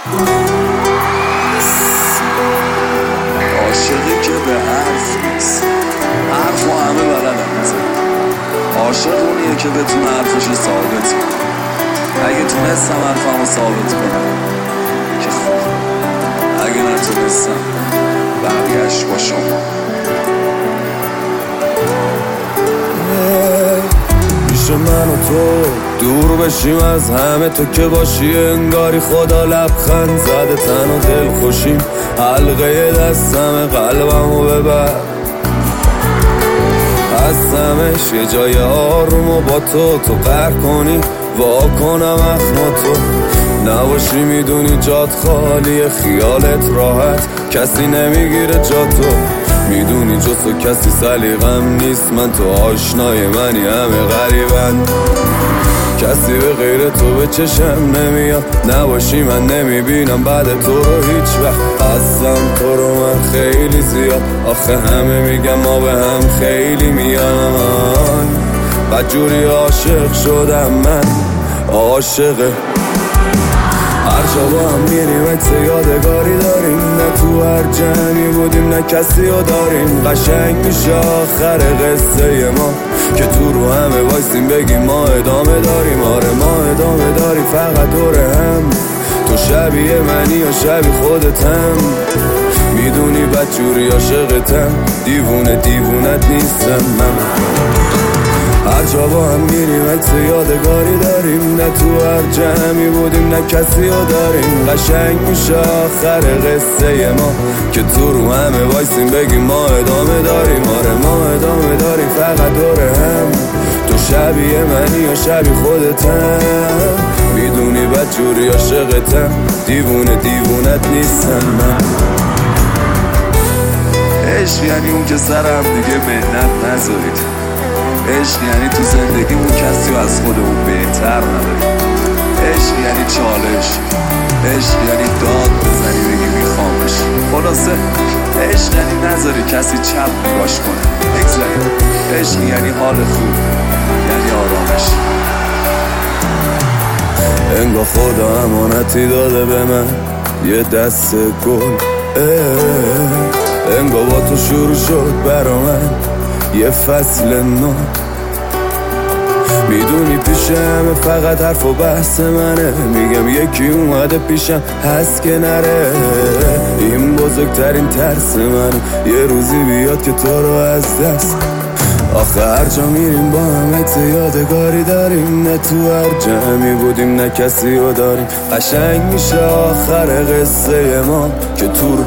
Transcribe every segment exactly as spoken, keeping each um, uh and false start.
عاشقی که به حرف نیست، حرف و همه بلدم میزن. عاشق اونیه که بتونه حرفشو ثابت کنه. اگه تونستم حرفمو ثابت کنم که خوب، اگه نتونستم بقیه‌اش با شما. پیش من و تو دور بشیم از همه، تو که باشی انگاری خدا لبخند زده. تن و دل خوشیم حلقه دستم، قلبمو ببر هستمش یه جای آروم و با تو تو قهر کنی وا کنم اخما تو نباشی. میدونی جات خالیه، خیالت راحت، کسی نمیگیره جا تو. میدونی جز تو کسی سلیقم نیست، من تو آشنای منی همه غریبن. کسی به غیر تو به چشم نمیاد، نباشی من نمیبینم بعد تو رو هیچ وقت. هستم تو رو من خیلی زیاد، آخه همه میگم ما به هم خیلی میان. بدجوری عاشق شدم من، عاشقه هر جا با هم میریم عکس یادگاری داریم. نه تو هر جمعی بودیم نه کسی رو داریم. قشنگ میشه آخر قصه ما که تو رو همه وایسیم بگیم ما ادامه داریم. آره ما ادامه داریم فقط دور هم. تو شبیه منی یا شبیه خودتم، میدونی بدجوری عاشقتم، دیوونه دیوونت نیستم من. هر جا با هم میریم عکس یادگاری داریم. نه تو هر جمعی بودیم نه کسی رو داریم. قشنگ میشه آخر قصه ما که تو رو همه وایسیم بگیم ما ادامه داریم. آره ما ادامه داریم فقط دور هم. تو شبیه منی یا شبیه خودتم، میدونی بدجوری عاشقتم، دیوونه دیوونت نیستم من. عشق یعنی اون که سر هم دیگه منت نذارید. عشق یعنی تو زندگیمون کسی از خودمون بهتر نداریم. عشق یعنی چالش، عشق یعنی داد بزنی بگی میخوامش. خلاصه عشق یعنی نذاری کسی چپ نگاش کنه، بگذاریم. عشق یعنی حال خوب، یعنی آرامش. انگار خدا امانتی داده به من یه دست گل. انگار با تو شروع شد برا من یه فصل نو. میدونی پیش همه فقط حرف و بحث منه. میگم یکی اومده پیشم هست که نره. این بزرگترین ترس منه یه روزی بیاد که تو رو از دست. آخه هر جا میریم با هم عکس یادگاری داریم. نه تو هر جمعی بودیم نه کسی رو داریم. قشنگ میشه آخر قصه ما که تو رو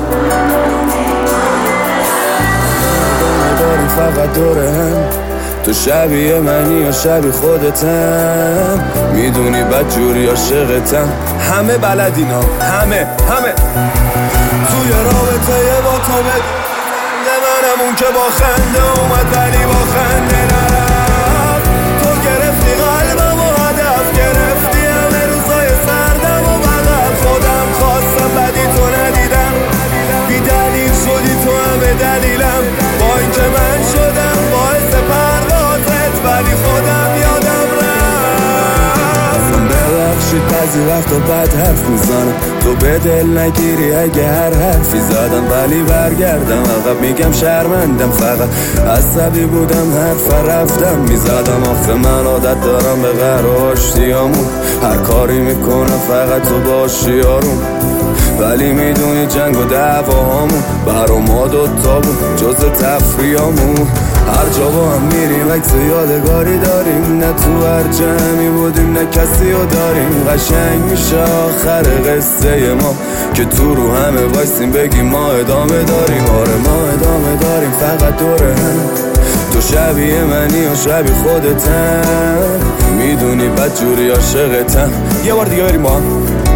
داریم فقط دور هم. تو شبیه منی یا شبیه خودتم، میدونی بدجوری عاشقتم، همه بلدینا همه همه. توی رابطه با تو بده منم اون که با خنده اومد ولی با خنده نرفت. تو گرفتی قلبم و هدف گرفتی همه روزای سردم و بغل. خودم خواستم بدی تو ندیدم، بی دلیل شدی تو همه دلیلم. با اینکه من شدم باعث پروازت ولی خودم یادم رفت. ببخشید بعضی وقتا بد حرف میزنم، تو به دل نگیری اگه هر حرفی زدم. ولی برگردم عقب میگم شرمندم، فقط عصبی بودم حرف رفتم میزدم. آخه من عادت دارم به قهر و آشتیامون، هر کاری میکنم فقط تو باشی آروم. ولی میدونی جنگ و دعواهامون برا ما دوتا بود جز تفریامون. هر جا با هم میریم عکس یادگاری داریم. نه تو هر جمعی بودیم نه کسی رو داریم. قشنگ میشه آخر قصه ما که تو رو همه وایسیم بگیم ما ادامه داریم. آره ما ادامه داریم فقط دور هم. تو شبیه منی یا شبیه خودتم، میدونی بدجوری عاشقتم. یه بار دیگه بریم با هم.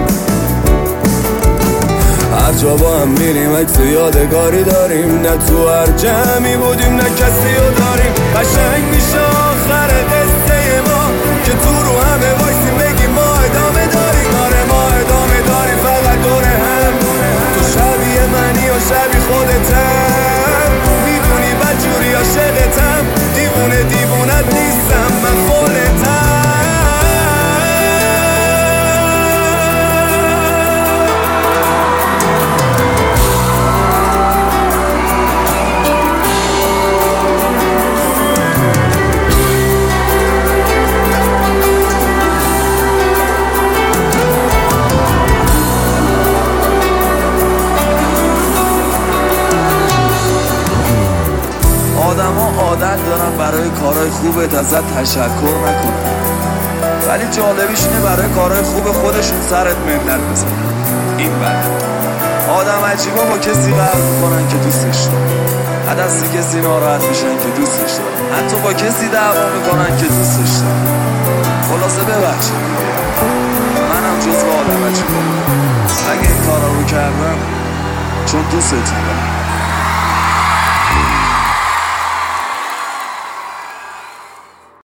هر جا با هم میریم عکس یادگاری داریم. نه تو هر جمعی بودیم نه کسی رو داریم. قشنگ میشه آخر قصه ما که تو رو همه وایسیم بگیم ما ادامه داریم. آره ما ادامه داریم فقط دور هم. تو شبیه منی و شبیه خودتم، میدونی بدجوری عاشقتم، دیوونه دیوونت نیستم من خودتم. ازت تشکر نکنن، ولی جالبیش اینه برای کارهای خوب خودشون سرت منت بزنن. این بده آدم عجیبا با کسی قهر میکنن که دوستش دارن، از دست کسی ناراحت میشن که دوستش دارن، حتی با کسی دعوا میکنن که دوستش دارن. خلاصه ببخشید منم جزو آدم عجیبا بودم، اگه این کارا رو کردم چون دوستتون دارم.